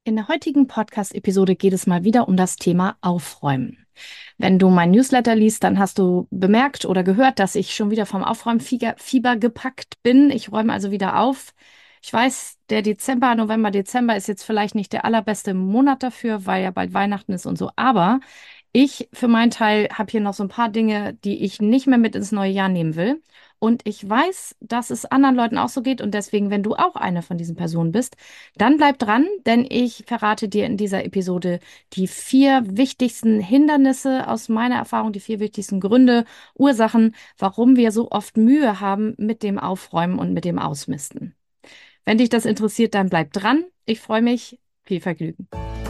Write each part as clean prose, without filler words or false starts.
In der heutigen Podcast-Episode geht es mal wieder um das Thema Aufräumen. Wenn du mein Newsletter liest, dann hast du bemerkt oder gehört, dass ich schon wieder vom Aufräumfieber gepackt bin. Ich räume also wieder auf. Ich weiß, der Dezember, November, Dezember ist jetzt vielleicht nicht der allerbeste Monat dafür, weil ja bald Weihnachten ist und so. Aber ich für meinen Teil habe hier noch so ein paar Dinge, die ich nicht mehr mit ins neue Jahr nehmen will. Und ich weiß, dass es anderen Leuten auch so geht. Und deswegen, wenn du auch eine von diesen Personen bist, dann bleib dran, denn ich verrate dir in dieser Episode die 4 wichtigsten Hindernisse aus meiner Erfahrung, die 4 wichtigsten Gründe, Ursachen, warum wir so oft Mühe haben mit dem Aufräumen und mit dem Ausmisten. Wenn dich das interessiert, dann bleib dran. Ich freue mich. Viel Vergnügen.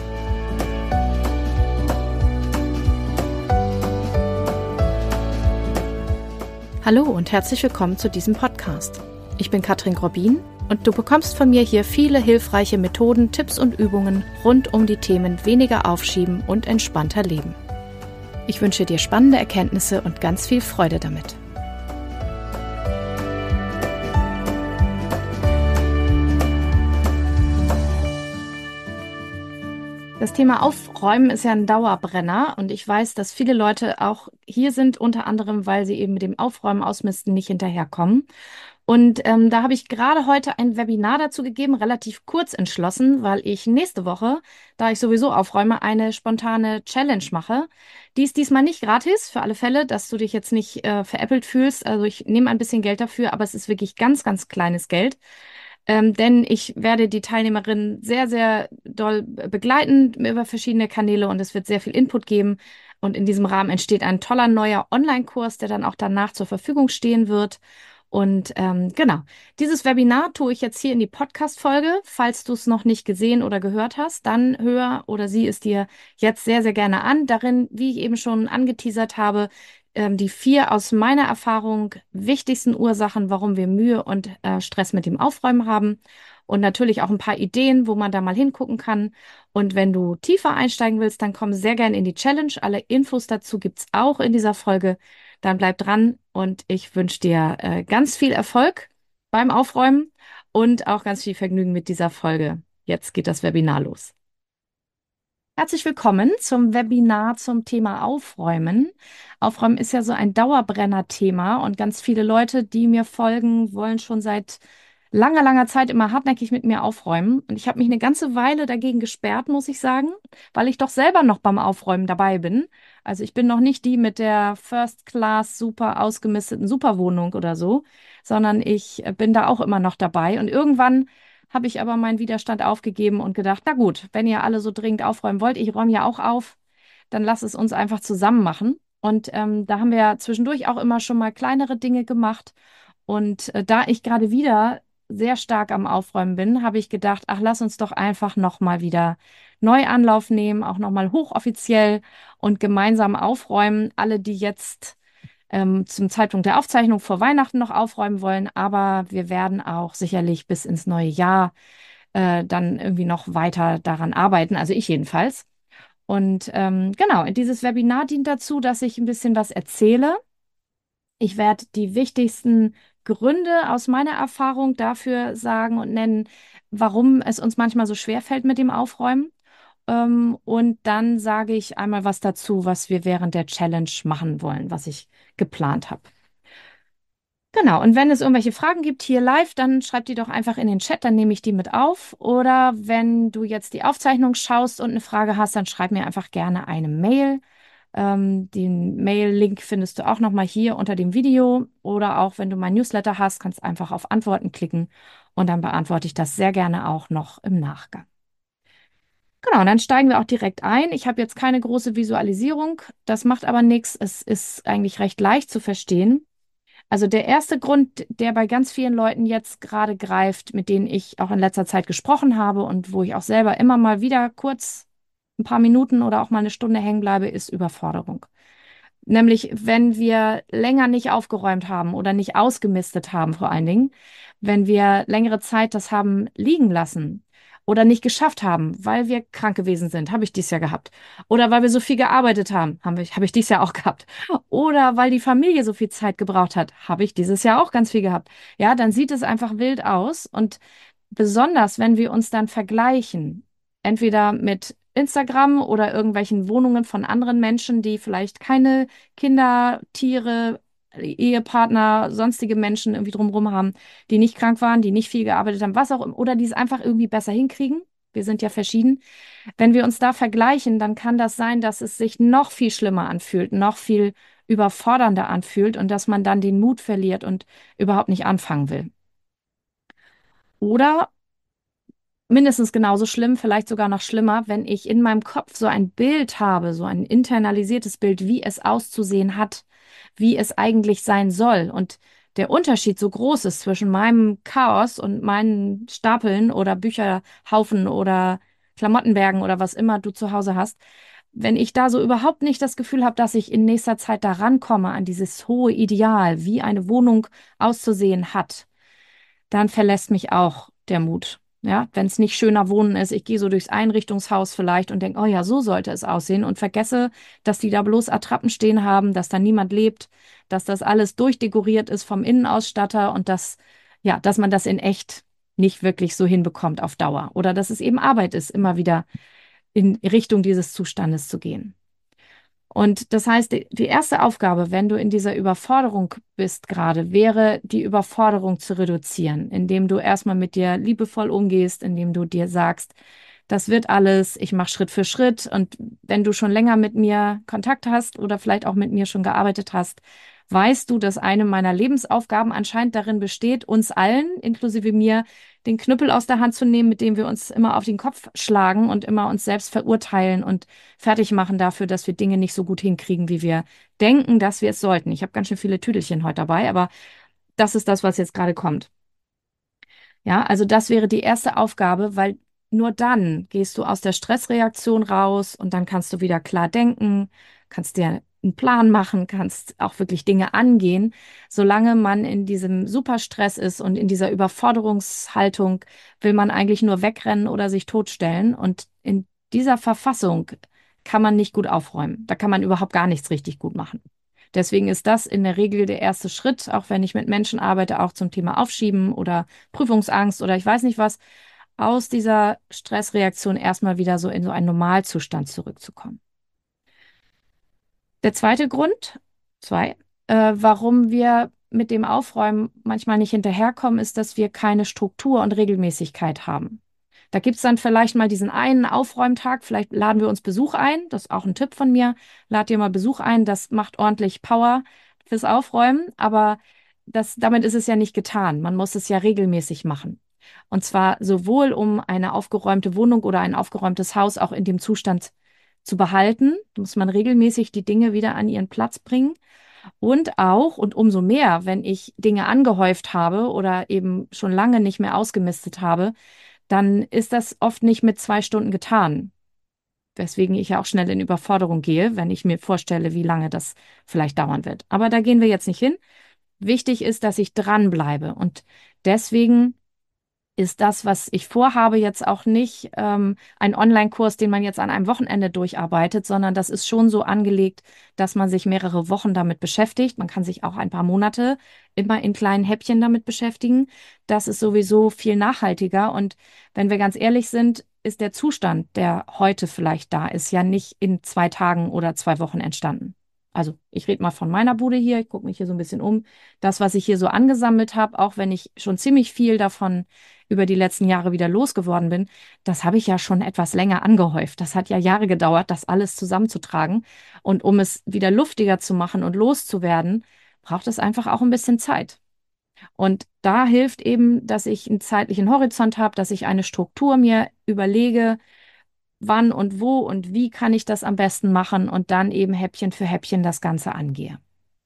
Hallo und herzlich willkommen zu diesem Podcast. Ich bin Katrin Grobin und du bekommst von mir hier viele hilfreiche Methoden, Tipps und Übungen rund um die Themen weniger aufschieben und entspannter leben. Ich wünsche dir spannende Erkenntnisse und ganz viel Freude damit. Das Thema Aufräumen ist ja ein Dauerbrenner und ich weiß, dass viele Leute auch hier sind, unter anderem, weil sie eben mit dem Aufräumen, Ausmisten nicht hinterherkommen. Und da habe ich gerade heute ein Webinar dazu gegeben, relativ kurz entschlossen, weil ich nächste Woche, da ich sowieso aufräume, eine spontane Challenge mache. Die ist diesmal nicht gratis, für alle Fälle, dass du dich jetzt nicht veräppelt fühlst. Also ich nehme ein bisschen Geld dafür, aber es ist wirklich ganz, ganz kleines Geld. Denn ich werde die Teilnehmerinnen sehr, sehr doll begleiten über verschiedene Kanäle und es wird sehr viel Input geben. Und in diesem Rahmen entsteht ein toller neuer Online-Kurs, der dann auch danach zur Verfügung stehen wird. Und genau, dieses Webinar tue ich jetzt hier in die Podcast-Folge. Falls du es noch nicht gesehen oder gehört hast, dann hör oder sieh es dir jetzt sehr, sehr gerne an. Darin, wie ich eben schon angeteasert habe, die 4 aus meiner Erfahrung wichtigsten Ursachen, warum wir Mühe und Stress mit dem Aufräumen haben. Und natürlich auch ein paar Ideen, wo man da mal hingucken kann. Und wenn du tiefer einsteigen willst, dann komm sehr gerne in die Challenge. Alle Infos dazu gibt's auch in dieser Folge. Dann bleib dran und ich wünsche dir ganz viel Erfolg beim Aufräumen und auch ganz viel Vergnügen mit dieser Folge. Jetzt geht das Webinar los. Herzlich willkommen zum Webinar zum Thema Aufräumen. Aufräumen ist ja so ein Dauerbrenner-Thema und ganz viele Leute, die mir folgen, wollen schon seit langer, langer Zeit immer hartnäckig mit mir aufräumen. Und ich habe mich eine ganze Weile dagegen gesperrt, muss ich sagen, weil ich doch selber noch beim Aufräumen dabei bin. Also ich bin noch nicht die mit der First Class super ausgemisteten Superwohnung oder so, sondern ich bin da auch immer noch dabei. Und irgendwann habe ich aber meinen Widerstand aufgegeben und gedacht, na gut, wenn ihr alle so dringend aufräumen wollt, ich räume ja auch auf, dann lasst es uns einfach zusammen machen. Und da haben wir ja zwischendurch auch immer schon mal kleinere Dinge gemacht. Und da ich gerade wieder sehr stark am Aufräumen bin, habe ich gedacht, ach, lass uns doch einfach nochmal wieder neu Anlauf nehmen, auch nochmal hochoffiziell und gemeinsam aufräumen. Alle, die jetzt zum Zeitpunkt der Aufzeichnung vor Weihnachten noch aufräumen wollen, aber wir werden auch sicherlich bis ins neue Jahr dann irgendwie noch weiter daran arbeiten, also ich jedenfalls. Und genau, dieses Webinar dient dazu, dass ich ein bisschen was erzähle. Ich werde die wichtigsten Gründe aus meiner Erfahrung dafür sagen und nennen, warum es uns manchmal so schwer fällt mit dem Aufräumen. Und dann sage ich einmal was dazu, was wir während der Challenge machen wollen, was ich geplant habe. Genau, und wenn es irgendwelche Fragen gibt hier live, dann schreib die doch einfach in den Chat, dann nehme ich die mit auf. Oder wenn du jetzt die Aufzeichnung schaust und eine Frage hast, dann schreib mir einfach gerne eine Mail. Den Mail-Link findest du auch nochmal hier unter dem Video. Oder auch wenn du mein Newsletter hast, kannst einfach auf Antworten klicken und dann beantworte ich das sehr gerne auch noch im Nachgang. Genau, und dann steigen wir auch direkt ein. Ich habe jetzt keine große Visualisierung, das macht aber nichts. Es ist eigentlich recht leicht zu verstehen. Also der erste Grund, der bei ganz vielen Leuten jetzt gerade greift, mit denen ich auch in letzter Zeit gesprochen habe und wo ich auch selber immer mal wieder kurz ein paar Minuten oder auch mal eine Stunde hängen bleibe, ist Überforderung. Nämlich, wenn wir länger nicht aufgeräumt haben oder nicht ausgemistet haben, vor allen Dingen, wenn wir längere Zeit das haben liegen lassen oder nicht geschafft haben, weil wir krank gewesen sind, habe ich dies Jahr gehabt. Oder weil wir so viel gearbeitet haben, habe ich dies Jahr auch gehabt. Oder weil die Familie so viel Zeit gebraucht hat, habe ich dieses Jahr auch ganz viel gehabt. Ja, dann sieht es einfach wild aus. Und besonders, wenn wir uns dann vergleichen, entweder mit Instagram oder irgendwelchen Wohnungen von anderen Menschen, die vielleicht keine Kinder, Tiere, Ehepartner, sonstige Menschen irgendwie drumherum haben, die nicht krank waren, die nicht viel gearbeitet haben, was auch immer, oder die es einfach irgendwie besser hinkriegen. Wir sind ja verschieden. Wenn wir uns da vergleichen, dann kann das sein, dass es sich noch viel schlimmer anfühlt, noch viel überfordernder anfühlt und dass man dann den Mut verliert und überhaupt nicht anfangen will. Oder mindestens genauso schlimm, vielleicht sogar noch schlimmer, wenn ich in meinem Kopf so ein Bild habe, so ein internalisiertes Bild, wie es auszusehen hat, wie es eigentlich sein soll. Und der Unterschied so groß ist zwischen meinem Chaos und meinen Stapeln oder Bücherhaufen oder Klamottenbergen oder was immer du zu Hause hast. Wenn ich da so überhaupt nicht das Gefühl habe, dass ich in nächster Zeit da rankomme an dieses hohe Ideal, wie eine Wohnung auszusehen hat, dann verlässt mich auch der Mut. Ja, wenn es nicht schöner Wohnen ist, ich gehe so durchs Einrichtungshaus vielleicht und denke, oh ja, so sollte es aussehen und vergesse, dass die da bloß Attrappen stehen haben, dass da niemand lebt, dass das alles durchdekoriert ist vom Innenausstatter und dass, ja, dass man das in echt nicht wirklich so hinbekommt auf Dauer oder dass es eben Arbeit ist, immer wieder in Richtung dieses Zustandes zu gehen. Und das heißt, die erste Aufgabe, wenn du in dieser Überforderung bist gerade, wäre, die Überforderung zu reduzieren, indem du erstmal mit dir liebevoll umgehst, indem du dir sagst, das wird alles, ich mache Schritt für Schritt. Und wenn du schon länger mit mir Kontakt hast oder vielleicht auch mit mir schon gearbeitet hast, weißt du, dass eine meiner Lebensaufgaben anscheinend darin besteht, uns allen, inklusive mir, den Knüppel aus der Hand zu nehmen, mit dem wir uns immer auf den Kopf schlagen und immer uns selbst verurteilen und fertig machen dafür, dass wir Dinge nicht so gut hinkriegen, wie wir denken, dass wir es sollten. Ich habe ganz schön viele Tüdelchen heute dabei, aber das ist das, was jetzt gerade kommt. Ja, also das wäre die erste Aufgabe, weil nur dann gehst du aus der Stressreaktion raus und dann kannst du wieder klar denken, kannst dir einen Plan machen, kannst auch wirklich Dinge angehen. Solange man in diesem Superstress ist und in dieser Überforderungshaltung, will man eigentlich nur wegrennen oder sich totstellen. Und in dieser Verfassung kann man nicht gut aufräumen. Da kann man überhaupt gar nichts richtig gut machen. Deswegen ist das in der Regel der erste Schritt, auch wenn ich mit Menschen arbeite, auch zum Thema Aufschieben oder Prüfungsangst oder ich weiß nicht was, aus dieser Stressreaktion erstmal wieder so in so einen Normalzustand zurückzukommen. Der zweite Grund, zwei, warum wir mit dem Aufräumen manchmal nicht hinterherkommen, ist, dass wir keine Struktur und Regelmäßigkeit haben. Da gibt es dann vielleicht mal diesen einen Aufräumtag, vielleicht laden wir uns Besuch ein, das ist auch ein Tipp von mir, lad dir mal Besuch ein, das macht ordentlich Power fürs Aufräumen, aber damit ist es ja nicht getan, man muss es ja regelmäßig machen. Und zwar sowohl, um eine aufgeräumte Wohnung oder ein aufgeräumtes Haus auch in dem Zustand zu behalten, muss man regelmäßig die Dinge wieder an ihren Platz bringen. Und auch, und umso mehr, wenn ich Dinge angehäuft habe oder eben schon lange nicht mehr ausgemistet habe, dann ist das oft nicht mit 2 Stunden getan. Weswegen ich ja auch schnell in Überforderung gehe, wenn ich mir vorstelle, wie lange das vielleicht dauern wird. Aber da gehen wir jetzt nicht hin. Wichtig ist, dass ich dranbleibe. Und deswegen ist das, was ich vorhabe, jetzt auch nicht ein Online-Kurs, den man jetzt an einem Wochenende durcharbeitet, sondern das ist schon so angelegt, dass man sich mehrere Wochen damit beschäftigt. Man kann sich auch ein paar Monate immer in kleinen Häppchen damit beschäftigen. Das ist sowieso viel nachhaltiger. Und wenn wir ganz ehrlich sind, ist der Zustand, der heute vielleicht da ist, ja nicht in 2 Tagen oder 2 Wochen entstanden. Also ich rede mal von meiner Bude hier, ich gucke mich hier so ein bisschen um. Das, was ich hier so angesammelt habe, auch wenn ich schon ziemlich viel davon über die letzten Jahre wieder losgeworden bin, das habe ich ja schon etwas länger angehäuft. Das hat ja Jahre gedauert, das alles zusammenzutragen. Und um es wieder luftiger zu machen und loszuwerden, braucht es einfach auch ein bisschen Zeit. Und da hilft eben, dass ich einen zeitlichen Horizont habe, dass ich eine Struktur mir überlege, wann und wo und wie kann ich das am besten machen und dann eben Häppchen für Häppchen das Ganze angehe.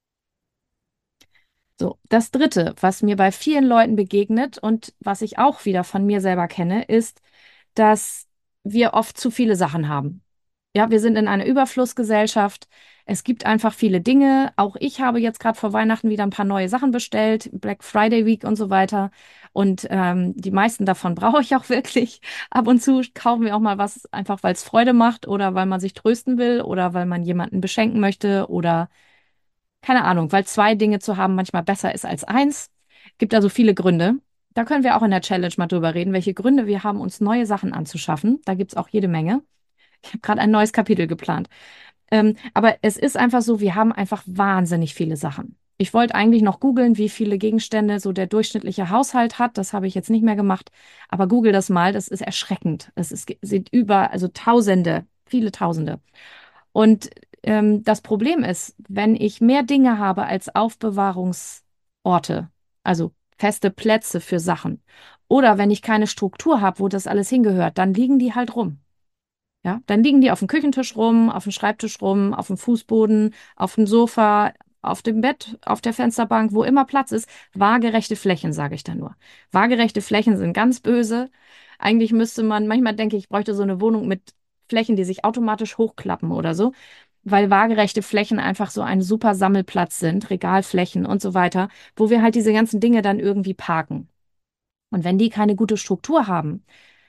So, das Dritte, was mir bei vielen Leuten begegnet und was ich auch wieder von mir selber kenne, ist, dass wir oft zu viele Sachen haben. Ja, wir sind in einer Überflussgesellschaft. Es gibt einfach viele Dinge. Auch ich habe jetzt gerade vor Weihnachten wieder ein paar neue Sachen bestellt, Black Friday Week und so weiter. Und die meisten davon brauche ich auch wirklich. Ab und zu kaufen wir auch mal was, einfach weil es Freude macht oder weil man sich trösten will oder weil man jemanden beschenken möchte oder keine Ahnung, weil 2 Dinge zu haben manchmal besser ist als eins. Gibt also viele Gründe. Da können wir auch in der Challenge mal drüber reden, welche Gründe wir haben, uns neue Sachen anzuschaffen. Da gibt's auch jede Menge. Ich habe gerade ein neues Kapitel geplant. Aber es ist einfach so, wir haben einfach wahnsinnig viele Sachen. Ich wollte eigentlich noch googeln, wie viele Gegenstände so der durchschnittliche Haushalt hat. Das habe ich jetzt nicht mehr gemacht. Aber google das mal, das ist erschreckend. Sind über, also Tausende, viele Tausende. Und das Problem ist, wenn ich mehr Dinge habe als Aufbewahrungsorte, also feste Plätze für Sachen, oder wenn ich keine Struktur habe, wo das alles hingehört, dann liegen die halt rum. Ja, dann liegen die auf dem Küchentisch rum, auf dem Schreibtisch rum, auf dem Fußboden, auf dem Sofa, auf dem Bett, auf der Fensterbank, wo immer Platz ist. Waagerechte Flächen, sage ich da nur. Waagerechte Flächen sind ganz böse. Eigentlich müsste man, manchmal denke ich, ich bräuchte so eine Wohnung mit Flächen, die sich automatisch hochklappen oder so, weil waagerechte Flächen einfach so ein super Sammelplatz sind, Regalflächen und so weiter, wo wir halt diese ganzen Dinge dann irgendwie parken. Und wenn die keine gute Struktur haben,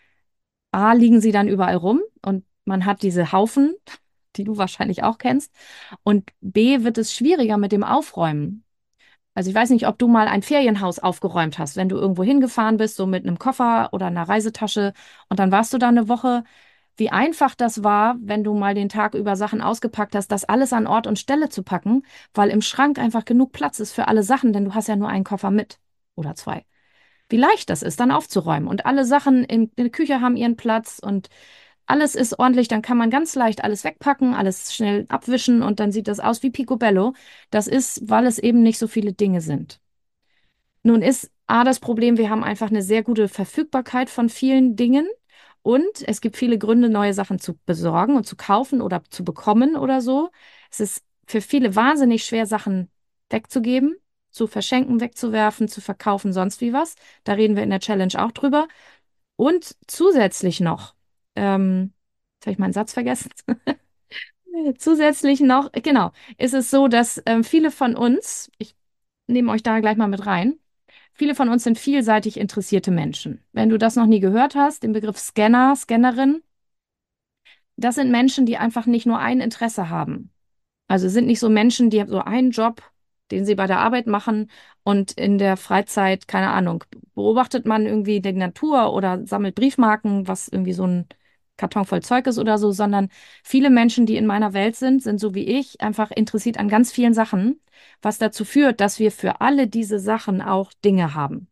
A, liegen sie dann überall rum und man hat diese Haufen, die du wahrscheinlich auch kennst. Und B, wird es schwieriger mit dem Aufräumen. Also ich weiß nicht, ob du mal ein Ferienhaus aufgeräumt hast, wenn du irgendwo hingefahren bist, so mit einem Koffer oder einer Reisetasche und dann warst du da eine Woche, wie einfach das war, wenn du mal den Tag über Sachen ausgepackt hast, das alles an Ort und Stelle zu packen, weil im Schrank einfach genug Platz ist für alle Sachen, denn du hast ja nur einen Koffer mit oder zwei. Wie leicht das ist, dann aufzuräumen. Und alle Sachen in der Küche haben ihren Platz und alles ist ordentlich. Dann kann man ganz leicht alles wegpacken, alles schnell abwischen und dann sieht das aus wie Picobello. Das ist, weil es eben nicht so viele Dinge sind. Nun ist A das Problem, wir haben einfach eine sehr gute Verfügbarkeit von vielen Dingen und es gibt viele Gründe, neue Sachen zu besorgen und zu kaufen oder zu bekommen oder so. Es ist für viele wahnsinnig schwer, Sachen wegzugeben, zu verschenken, wegzuwerfen, zu verkaufen, sonst wie was. Da reden wir in der Challenge auch drüber. Und zusätzlich noch, jetzt habe ich meinen Satz vergessen. Zusätzlich noch, genau, ist es so, dass viele von uns, ich nehme euch da gleich mal mit rein, viele von uns sind vielseitig interessierte Menschen. Wenn du das noch nie gehört hast, den Begriff Scanner, Scannerin, das sind Menschen, die einfach nicht nur ein Interesse haben. Also es sind nicht so Menschen, die haben so einen Job, den sie bei der Arbeit machen und in der Freizeit, keine Ahnung, beobachtet man irgendwie die Natur oder sammelt Briefmarken, was irgendwie so ein Karton voll Zeug ist oder so, sondern viele Menschen, die in meiner Welt sind, sind so wie ich, einfach interessiert an ganz vielen Sachen, was dazu führt, dass wir für alle diese Sachen auch Dinge haben.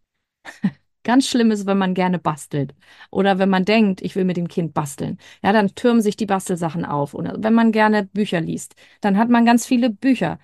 Ganz schlimm ist, wenn man gerne bastelt oder wenn man denkt, ich will mit dem Kind basteln. Ja, dann türmen sich die Bastelsachen auf. Oder wenn man gerne Bücher liest, dann hat man ganz viele Bücher.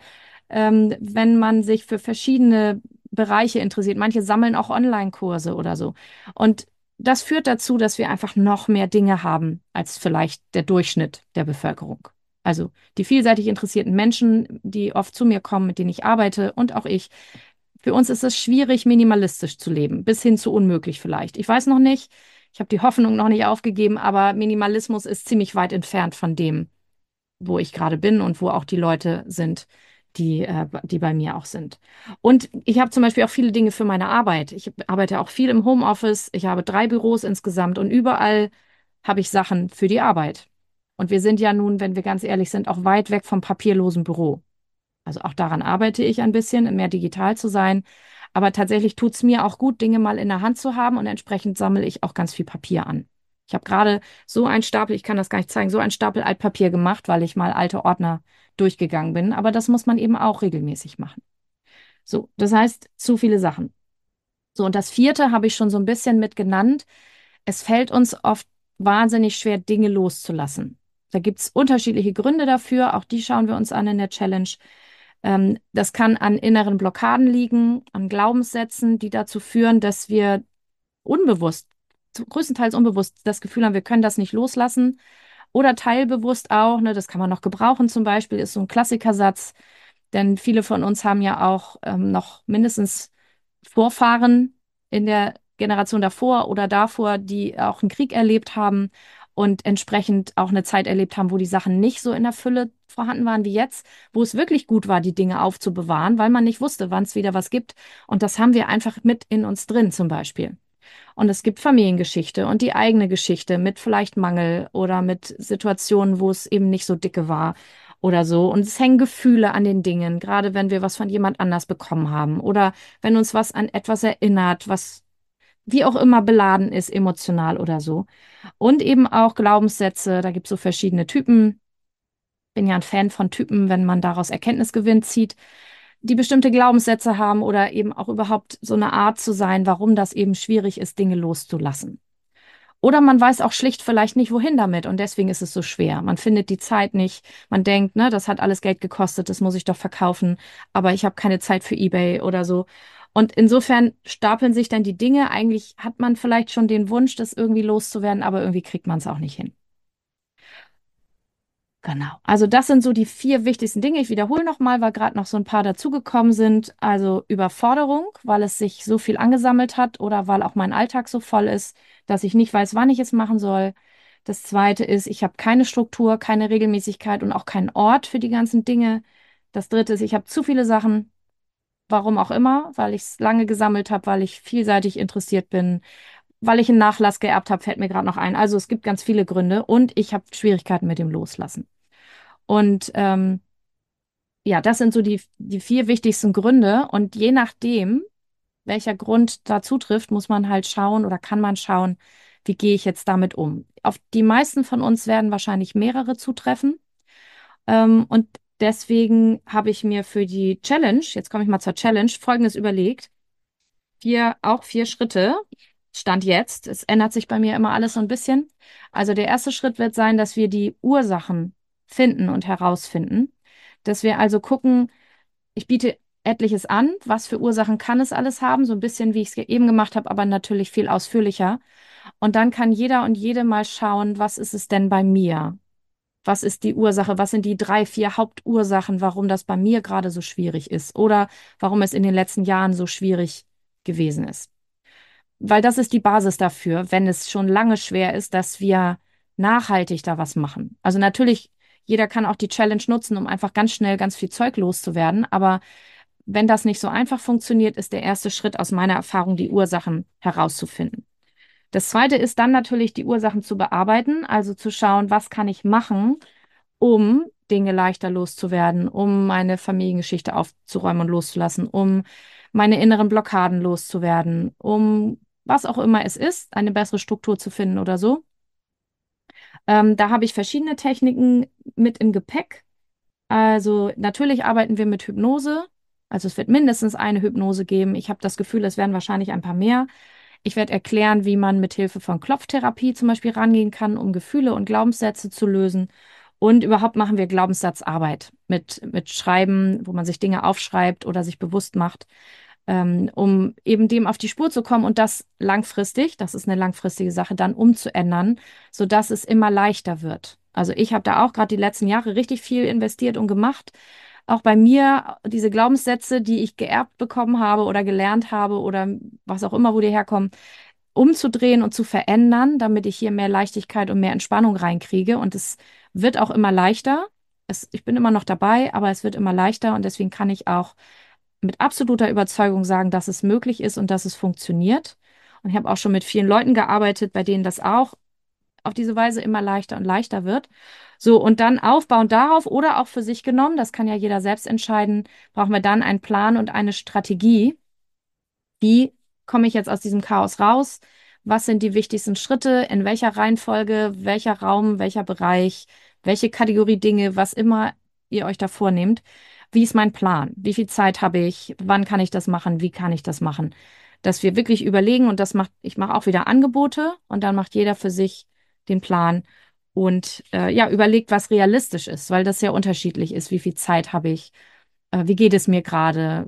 Wenn man sich für verschiedene Bereiche interessiert, manche sammeln auch Online-Kurse oder so. Und das führt dazu, dass wir einfach noch mehr Dinge haben als vielleicht der Durchschnitt der Bevölkerung. Also die vielseitig interessierten Menschen, die oft zu mir kommen, mit denen ich arbeite und auch ich, für uns ist es schwierig, minimalistisch zu leben, bis hin zu unmöglich vielleicht. Ich weiß noch nicht, ich habe die Hoffnung noch nicht aufgegeben, aber Minimalismus ist ziemlich weit entfernt von dem, wo ich gerade bin und wo auch die Leute sind, die bei mir auch sind. Und ich habe zum Beispiel auch viele Dinge für meine Arbeit. Ich arbeite auch viel im Homeoffice. Ich habe 3 Büros insgesamt und überall habe ich Sachen für die Arbeit. Und wir sind ja nun, wenn wir ganz ehrlich sind, auch weit weg vom papierlosen Büro. Also auch daran arbeite ich ein bisschen, mehr digital zu sein. Aber tatsächlich tut es mir auch gut, Dinge mal in der Hand zu haben und entsprechend sammle ich auch ganz viel Papier an. Ich habe gerade so einen Stapel, ich kann das gar nicht zeigen, so einen Stapel Altpapier gemacht, weil ich mal alte Ordner durchgegangen bin. Aber das muss man eben auch regelmäßig machen. So, das heißt, zu viele Sachen. So, und das vierte habe ich schon so ein bisschen mit genannt. Es fällt uns oft wahnsinnig schwer, Dinge loszulassen. Da gibt es unterschiedliche Gründe dafür. Auch die schauen wir uns an in der Challenge. Das kann an inneren Blockaden liegen, an Glaubenssätzen, die dazu führen, dass wir unbewusst, größtenteils unbewusst, das Gefühl haben, wir können das nicht loslassen. Oder teilbewusst auch, ne, das kann man noch gebrauchen zum Beispiel, ist so ein Klassikersatz. Denn viele von uns haben ja auch noch mindestens Vorfahren in der Generation davor oder davor, die auch einen Krieg erlebt haben und entsprechend auch eine Zeit erlebt haben, wo die Sachen nicht so in der Fülle vorhanden waren wie jetzt, wo es wirklich gut war, die Dinge aufzubewahren, weil man nicht wusste, wann es wieder was gibt. Und das haben wir einfach mit in uns drin zum Beispiel. Und es gibt Familiengeschichte und die eigene Geschichte mit vielleicht Mangel oder mit Situationen, wo es eben nicht so dicke war. oder so. Und es hängen Gefühle an den Dingen, gerade wenn wir was von jemand anders bekommen haben oder wenn uns was an etwas erinnert, was wie auch immer beladen ist, emotional oder so. Und eben auch Glaubenssätze, da gibt es so verschiedene Typen. Bin ja ein Fan von Typen, wenn man daraus Erkenntnisgewinn zieht, die bestimmte Glaubenssätze haben oder eben auch überhaupt so eine Art zu sein, warum das eben schwierig ist, Dinge loszulassen. Oder man weiß auch schlicht vielleicht nicht, wohin damit und deswegen ist es so schwer. Man findet die Zeit nicht. Man denkt, ne, das hat alles Geld gekostet, das muss ich doch verkaufen, aber ich habe keine Zeit für eBay oder so. Und insofern stapeln sich dann die Dinge. Eigentlich hat man vielleicht schon den Wunsch, das irgendwie loszuwerden, aber irgendwie kriegt man es auch nicht hin. Genau. Also das sind so die vier wichtigsten Dinge. Ich wiederhole nochmal, weil gerade noch so ein paar dazugekommen sind. Also Überforderung, weil es sich so viel angesammelt hat oder weil auch mein Alltag so voll ist, dass ich nicht weiß, wann ich es machen soll. Das zweite ist, ich habe keine Struktur, keine Regelmäßigkeit und auch keinen Ort für die ganzen Dinge. Das dritte ist, ich habe zu viele Sachen, warum auch immer, weil ich es lange gesammelt habe, weil ich vielseitig interessiert bin, weil ich einen Nachlass geerbt habe, fällt mir gerade noch ein. Also es gibt ganz viele Gründe und ich habe Schwierigkeiten mit dem Loslassen. Und ja, das sind so die vier wichtigsten Gründe. Und je nachdem, welcher Grund da zutrifft, muss man halt schauen oder kann man schauen, wie gehe ich jetzt damit um. Auf die meisten von uns werden wahrscheinlich mehrere zutreffen. Und deswegen habe ich mir für die Challenge, jetzt komme ich mal zur Challenge, Folgendes überlegt. Auch vier Schritte. Stand jetzt. Es ändert sich bei mir immer alles so ein bisschen. Also der erste Schritt wird sein, dass wir die Ursachen finden und herausfinden. Dass wir also gucken, ich biete etliches an. Was für Ursachen kann es alles haben? So ein bisschen, wie ich es eben gemacht habe, aber natürlich viel ausführlicher. Und dann kann jeder und jede mal schauen, was ist es denn bei mir? Was ist die Ursache? Was sind die drei, vier Hauptursachen, warum das bei mir gerade so schwierig ist oder warum es in den letzten Jahren so schwierig gewesen ist? Weil das ist die Basis dafür, wenn es schon lange schwer ist, dass wir nachhaltig da was machen. Also natürlich, jeder kann auch die Challenge nutzen, um einfach ganz schnell ganz viel Zeug loszuwerden. Aber wenn das nicht so einfach funktioniert, ist der erste Schritt aus meiner Erfahrung, die Ursachen herauszufinden. Das zweite ist dann natürlich, die Ursachen zu bearbeiten, also zu schauen, was kann ich machen, um Dinge leichter loszuwerden, um meine Familiengeschichte aufzuräumen und loszulassen, um meine inneren Blockaden loszuwerden, um was auch immer es ist, eine bessere Struktur zu finden oder so. Da habe ich verschiedene Techniken mit im Gepäck. Also natürlich arbeiten wir mit Hypnose. Also es wird mindestens eine Hypnose geben. Ich habe das Gefühl, es werden wahrscheinlich ein paar mehr. Ich werde erklären, wie man mit Hilfe von Klopftherapie zum Beispiel rangehen kann, um Gefühle und Glaubenssätze zu lösen. Und überhaupt machen wir Glaubenssatzarbeit mit Schreiben, wo man sich Dinge aufschreibt oder sich bewusst macht, um eben dem auf die Spur zu kommen und das langfristig, das ist eine langfristige Sache, dann umzuändern, sodass es immer leichter wird. Also ich habe da auch gerade die letzten Jahre richtig viel investiert und gemacht. Auch bei mir diese Glaubenssätze, die ich geerbt bekommen habe oder gelernt habe oder was auch immer, wo die herkommen, umzudrehen und zu verändern, damit ich hier mehr Leichtigkeit und mehr Entspannung reinkriege. Und es wird auch immer leichter. Ich bin immer noch dabei, aber es wird immer leichter und deswegen kann ich auch mit absoluter Überzeugung sagen, dass es möglich ist und dass es funktioniert. Und ich habe auch schon mit vielen Leuten gearbeitet, bei denen das auch auf diese Weise immer leichter und leichter wird. So, und dann aufbauend darauf oder auch für sich genommen, das kann ja jeder selbst entscheiden, brauchen wir dann einen Plan und eine Strategie. Wie komme ich jetzt aus diesem Chaos raus? Was sind die wichtigsten Schritte? In welcher Reihenfolge? Welcher Raum? Welcher Bereich? Welche Kategorie Dinge? Was immer ihr euch da vornehmt. Wie ist mein Plan? Wie viel Zeit habe ich? Wann kann ich das machen? Wie kann ich das machen? Dass wir wirklich überlegen und ich mache auch wieder Angebote und dann macht jeder für sich den Plan und ja, überlegt, was realistisch ist, weil das sehr unterschiedlich ist. Wie viel Zeit habe ich? Wie geht es mir gerade?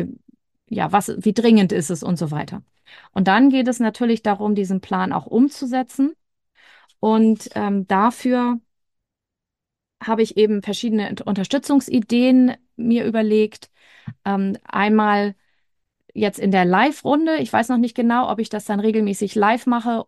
Wie dringend ist es und so weiter. Und dann geht es natürlich darum, diesen Plan auch umzusetzen. Und dafür habe ich eben verschiedene Unterstützungsideen mir überlegt. Einmal jetzt in der Live-Runde. Ich weiß noch nicht genau, ob ich das dann regelmäßig live mache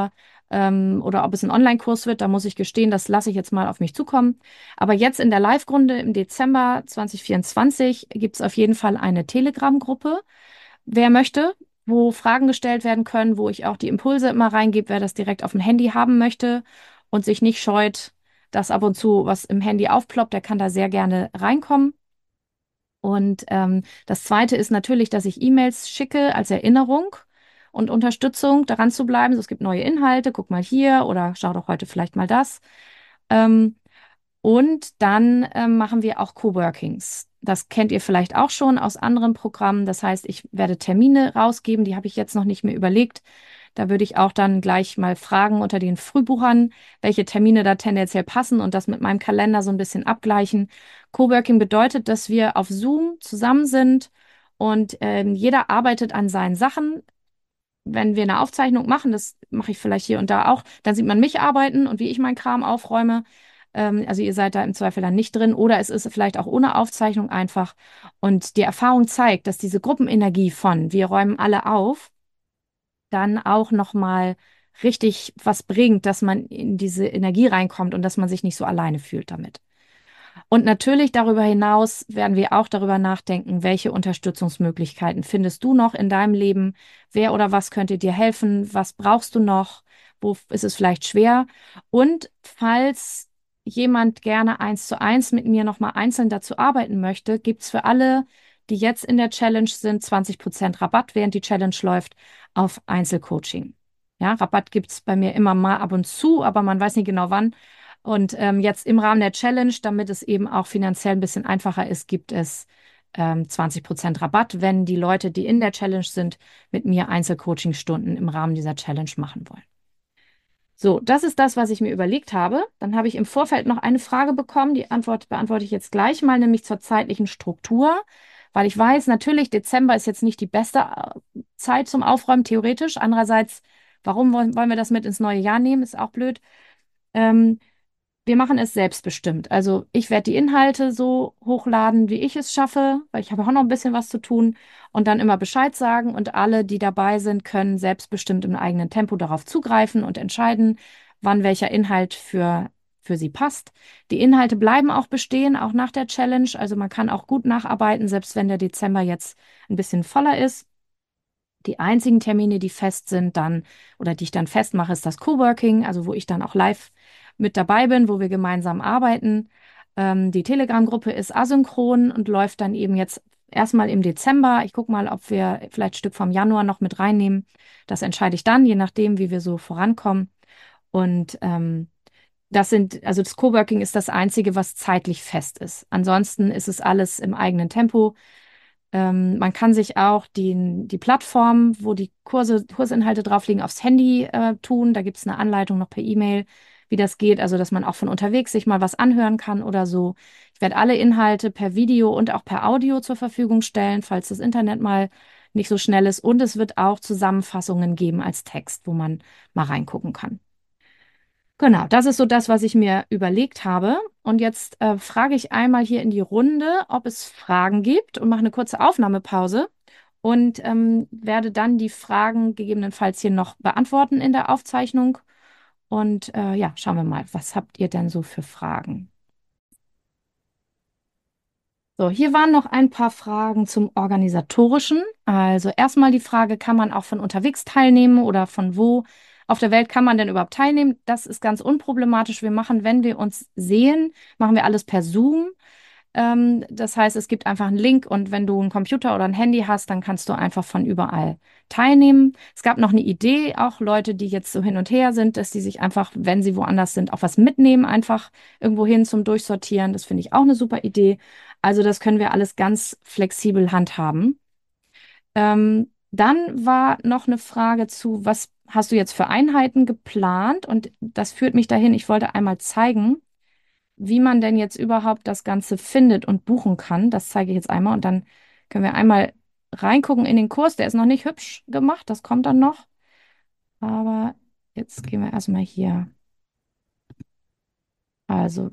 oder ob es ein Online-Kurs wird. Da muss ich gestehen, das lasse ich jetzt mal auf mich zukommen. Aber jetzt in der Live-Runde im Dezember 2024 gibt es auf jeden Fall eine Telegram-Gruppe. Wer möchte, wo Fragen gestellt werden können, wo ich auch die Impulse immer reingebe, wer das direkt auf dem Handy haben möchte und sich nicht scheut, dass ab und zu was im Handy aufploppt, der kann da sehr gerne reinkommen. Und das Zweite ist natürlich, dass ich E-Mails schicke als Erinnerung und Unterstützung, daran zu bleiben. So, es gibt neue Inhalte, guck mal hier oder schau doch heute vielleicht mal das. Ähm, und dann machen wir auch Coworkings. Das kennt ihr vielleicht auch schon aus anderen Programmen. Das heißt, ich werde Termine rausgeben, die habe ich jetzt noch nicht mehr überlegt. Da würde ich auch dann gleich mal fragen unter den Frühbuchern, welche Termine da tendenziell passen und das mit meinem Kalender so ein bisschen abgleichen. Coworking bedeutet, dass wir auf Zoom zusammen sind und jeder arbeitet an seinen Sachen. Wenn wir eine Aufzeichnung machen, das mache ich vielleicht hier und da auch, dann sieht man mich arbeiten und wie ich meinen Kram aufräume. Also ihr seid da im Zweifel dann nicht drin oder es ist vielleicht auch ohne Aufzeichnung einfach. Und die Erfahrung zeigt, dass diese Gruppenenergie von wir räumen alle auf, dann auch nochmal richtig was bringt, dass man in diese Energie reinkommt und dass man sich nicht so alleine fühlt damit. Und natürlich darüber hinaus werden wir auch darüber nachdenken, welche Unterstützungsmöglichkeiten findest du noch in deinem Leben? Wer oder was könnte dir helfen? Was brauchst du noch? Wo ist es vielleicht schwer? Und falls jemand gerne 1:1 mit mir nochmal einzeln dazu arbeiten möchte, gibt es für alle, die jetzt in der Challenge sind, 20% Rabatt, während die Challenge läuft, auf Einzelcoaching. Ja, Rabatt gibt es bei mir immer mal ab und zu, aber man weiß nicht genau wann. Und jetzt im Rahmen der Challenge, damit es eben auch finanziell ein bisschen einfacher ist, gibt es 20% Rabatt, wenn die Leute, die in der Challenge sind, mit mir Einzelcoaching-Stunden im Rahmen dieser Challenge machen wollen. So, das ist das, was ich mir überlegt habe. Dann habe ich im Vorfeld noch eine Frage bekommen. Die Antwort beantworte ich jetzt gleich mal, nämlich zur zeitlichen Struktur. Weil ich weiß, natürlich, Dezember ist jetzt nicht die beste Zeit zum Aufräumen, theoretisch. Andererseits, warum wollen wir das mit ins neue Jahr nehmen? Ist auch blöd. Ähm, Wir machen es selbstbestimmt. Also ich werde die Inhalte so hochladen, wie ich es schaffe, weil ich habe auch noch ein bisschen was zu tun und dann immer Bescheid sagen und alle, die dabei sind, können selbstbestimmt im eigenen Tempo darauf zugreifen und entscheiden, wann welcher Inhalt für sie passt. Die Inhalte bleiben auch bestehen, auch nach der Challenge. Also man kann auch gut nacharbeiten, selbst wenn der Dezember jetzt ein bisschen voller ist. Die einzigen Termine, die fest sind, dann oder die ich dann festmache, ist das Coworking, also wo ich dann auch live mit dabei bin, wo wir gemeinsam arbeiten. Die Telegram-Gruppe ist asynchron und läuft dann eben jetzt erstmal im Dezember. Ich gucke mal, ob wir vielleicht ein Stück vom Januar noch mit reinnehmen. Das entscheide ich dann, je nachdem, wie wir so vorankommen. Und also das Coworking ist das Einzige, was zeitlich fest ist. Ansonsten ist es alles im eigenen Tempo. Man kann sich auch die Plattform, wo die Kursinhalte drauf liegen, aufs Handy tun. Da gibt es eine Anleitung noch per E-Mail, wie das geht. Also, dass man auch von unterwegs sich mal was anhören kann oder so. Ich werde alle Inhalte per Video und auch per Audio zur Verfügung stellen, falls das Internet mal nicht so schnell ist. Und es wird auch Zusammenfassungen geben als Text, wo man mal reingucken kann. Genau, das ist so das, was ich mir überlegt habe. Und jetzt frage ich einmal hier in die Runde, ob es Fragen gibt und mache eine kurze Aufnahmepause und werde dann die Fragen gegebenenfalls hier noch beantworten in der Aufzeichnung. Und ja, schauen wir mal, was habt ihr denn so für Fragen? So, hier waren noch ein paar Fragen zum Organisatorischen. Also erstmal die Frage, kann man auch von unterwegs teilnehmen oder von wo auf der Welt kann man denn überhaupt teilnehmen? Das ist ganz unproblematisch. Wir machen, wenn wir uns sehen, machen wir alles per Zoom. Das heißt, es gibt einfach einen Link und wenn du einen Computer oder ein Handy hast, dann kannst du einfach von überall teilnehmen. Es gab noch eine Idee, auch Leute, die jetzt so hin und her sind, dass die sich einfach, wenn sie woanders sind, auch was mitnehmen, einfach irgendwo hin zum Durchsortieren. Das finde ich auch eine super Idee. Also das können wir alles ganz flexibel handhaben. Dann war noch eine Frage zu, was hast du jetzt für Einheiten geplant? Und das führt mich dahin, ich wollte einmal zeigen, wie man denn jetzt überhaupt das Ganze findet und buchen kann. Das zeige ich jetzt einmal und dann können wir einmal reingucken in den Kurs. Der ist noch nicht hübsch gemacht, das kommt dann noch. Aber jetzt gehen wir erstmal hier. Also,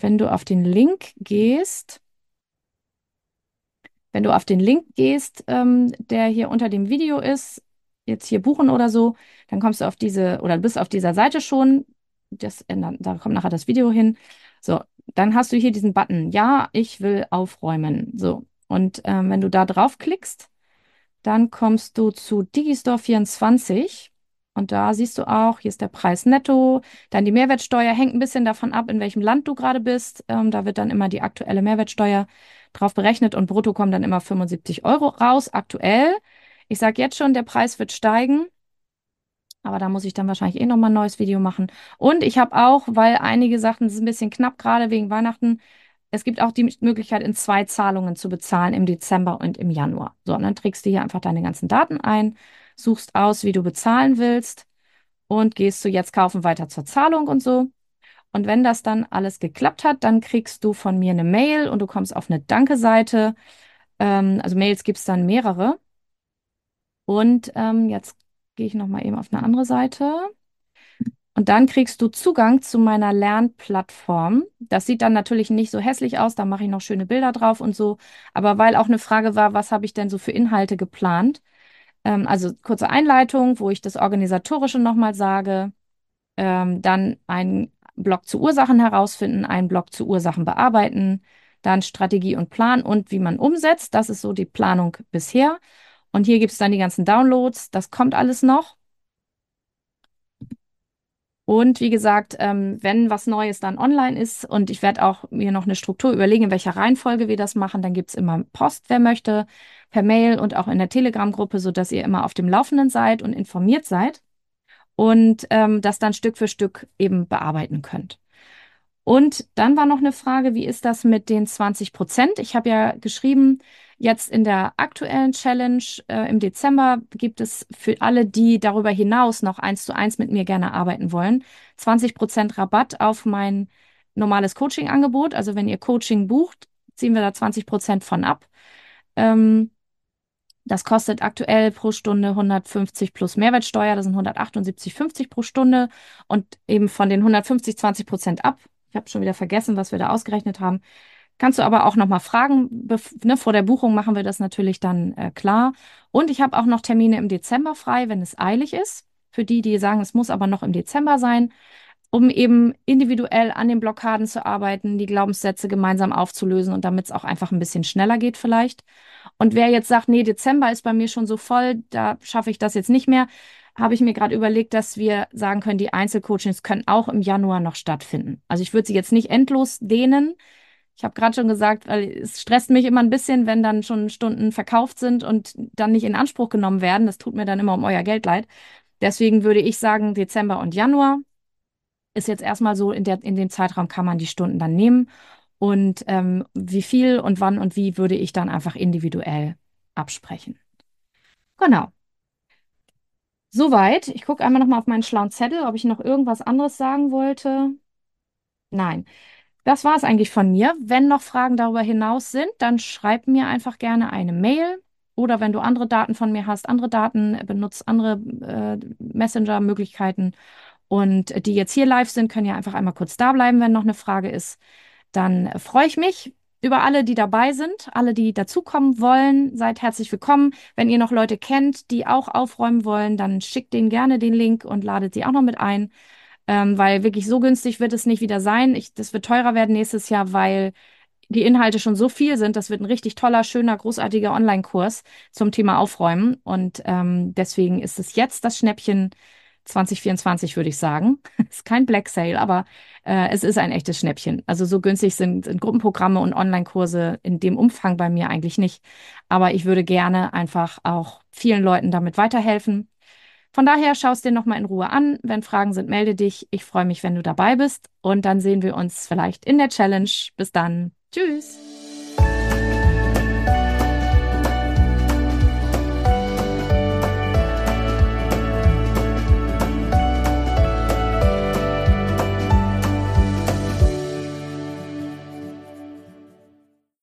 wenn du auf den Link gehst, der hier unter dem Video ist, jetzt hier buchen oder so, dann kommst du auf diese, oder du bist auf dieser Seite schon. Da kommt nachher das Video hin. So, dann hast du hier diesen Button, ja, ich will aufräumen. So, und wenn du da draufklickst, dann kommst du zu Digistore 24. Und da siehst du auch, hier ist der Preis netto. Dann die Mehrwertsteuer hängt ein bisschen davon ab, in welchem Land du gerade bist. Da wird dann immer die aktuelle Mehrwertsteuer drauf berechnet und brutto kommen dann immer 75 € raus, aktuell. Ich sage jetzt schon, der Preis wird steigen. Aber da muss ich dann wahrscheinlich eh nochmal ein neues Video machen. Und ich habe auch, weil einige Sachen sind ein bisschen knapp, gerade wegen Weihnachten, es gibt auch die Möglichkeit, in zwei Zahlungen zu bezahlen, im Dezember und im Januar. So, und dann trägst du hier einfach deine ganzen Daten ein, suchst aus, wie du bezahlen willst und gehst du jetzt kaufen weiter zur Zahlung und so. Und wenn das dann alles geklappt hat, dann kriegst du von mir eine Mail und du kommst auf eine Danke-Seite. Also Mails gibt es dann mehrere. Und jetzt gehe ich nochmal eben auf eine andere Seite. Und dann kriegst du Zugang zu meiner Lernplattform. Das sieht dann natürlich nicht so hässlich aus, da mache ich noch schöne Bilder drauf und so. Aber weil auch eine Frage war, was habe ich denn so für Inhalte geplant? Also kurze Einleitung, wo ich das Organisatorische nochmal sage. Dann ein Block zu Ursachen herausfinden, einen Block zu Ursachen bearbeiten, dann Strategie und Plan und wie man umsetzt. Das ist so die Planung bisher. Und hier gibt es dann die ganzen Downloads. Das kommt alles noch. Und wie gesagt, wenn was Neues dann online ist und ich werde auch mir noch eine Struktur überlegen, in welcher Reihenfolge wir das machen, dann gibt es immer Post, wer möchte, per Mail und auch in der Telegram-Gruppe, sodass ihr immer auf dem Laufenden seid und informiert seid und das dann Stück für Stück eben bearbeiten könnt. Und dann war noch eine Frage, wie ist das mit den 20%? Ich habe ja geschrieben, jetzt in der aktuellen Challenge im Dezember gibt es für alle, die darüber hinaus noch 1:1 mit mir gerne arbeiten wollen, 20% Rabatt auf mein normales Coaching-Angebot. Also wenn ihr Coaching bucht, ziehen wir da 20% von ab. Ähm, Das kostet aktuell pro Stunde 150 plus Mehrwertsteuer. Das sind 178,50 pro Stunde. Und eben von den 150 20% ab. Ich habe schon wieder vergessen, was wir da ausgerechnet haben. Kannst du aber auch nochmal fragen. Ne, vor der Buchung machen wir das natürlich dann klar. Und ich habe auch noch Termine im Dezember frei, wenn es eilig ist. Für die, die sagen, es muss aber noch im Dezember sein, um eben individuell an den Blockaden zu arbeiten, die Glaubenssätze gemeinsam aufzulösen und damit es auch einfach ein bisschen schneller geht vielleicht. Und wer jetzt sagt, nee, Dezember ist bei mir schon so voll, da schaffe ich das jetzt nicht mehr, habe ich mir gerade überlegt, dass wir sagen können, die Einzelcoachings können auch im Januar noch stattfinden. Also ich würde sie jetzt nicht endlos dehnen. Ich habe gerade schon gesagt, weil es stresst mich immer ein bisschen, wenn dann schon Stunden verkauft sind und dann nicht in Anspruch genommen werden. Das tut mir dann immer um euer Geld leid. Deswegen würde ich sagen, Dezember und Januar ist jetzt erstmal so, in dem Zeitraum kann man die Stunden dann nehmen. Und wie viel und wann und wie würde ich dann einfach individuell absprechen. Genau. Soweit. Ich gucke einmal nochmal auf meinen schlauen Zettel, ob ich noch irgendwas anderes sagen wollte. Nein. Das war es eigentlich von mir. Wenn noch Fragen darüber hinaus sind, dann schreib mir einfach gerne eine Mail. Oder wenn du andere Daten von mir hast, andere Daten, benutzt andere Messenger-Möglichkeiten. Und die jetzt hier live sind, können ja einfach einmal kurz da bleiben, wenn noch eine Frage ist. Dann freue ich mich über alle, die dabei sind, alle, die dazukommen wollen. Seid herzlich willkommen. Wenn ihr noch Leute kennt, die auch aufräumen wollen, dann schickt denen gerne den Link und ladet sie auch noch mit ein. Weil wirklich so günstig wird es nicht wieder sein. Das wird teurer werden nächstes Jahr, weil die Inhalte schon so viel sind. Das wird ein richtig toller, schöner, großartiger Online-Kurs zum Thema Aufräumen. Und deswegen ist es jetzt das Schnäppchen 2024, würde ich sagen. Ist kein Black Sale, aber es ist ein echtes Schnäppchen. Also so günstig sind Gruppenprogramme und Online-Kurse in dem Umfang bei mir eigentlich nicht. Aber ich würde gerne einfach auch vielen Leuten damit weiterhelfen. Von daher schau es dir nochmal in Ruhe an. Wenn Fragen sind, melde dich. Ich freue mich, wenn du dabei bist. Und dann sehen wir uns vielleicht in der Challenge. Bis dann. Tschüss.